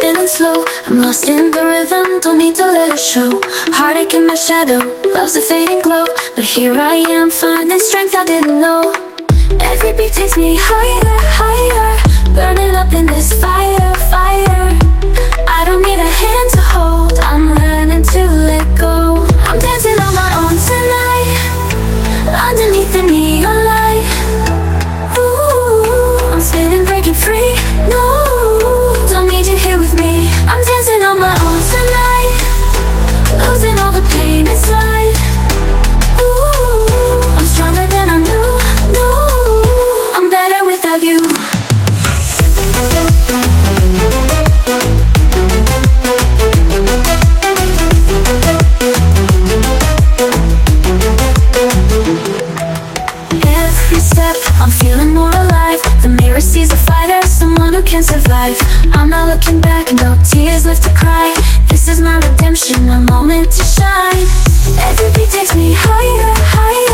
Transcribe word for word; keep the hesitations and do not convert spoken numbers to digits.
feeling slow. I'm lost in the rhythm, don't need to let it show. Heartache in my shadow, love's a fading glow. But here I am, finding strength I didn't know. Every beat takes me higher, higher, burning up in this fire, fire. I don't need a hand to hold, I'm learning to let go. I'm dancing on my own tonight, underneath the neon light. Ooh, I'm spinning, breaking free. No, don't need you here with me. I'm dancing on my own tonight, losing all the pain inside. Ooh, I'm stronger than I knew. No, I'm better without you. Every step, I'm feeling more alive. The mirror sees a fighter, someone who can survive. I'm not looking back, no tears left to cry. This is my redemption, my moment to shine. Every beat takes me higher, higher,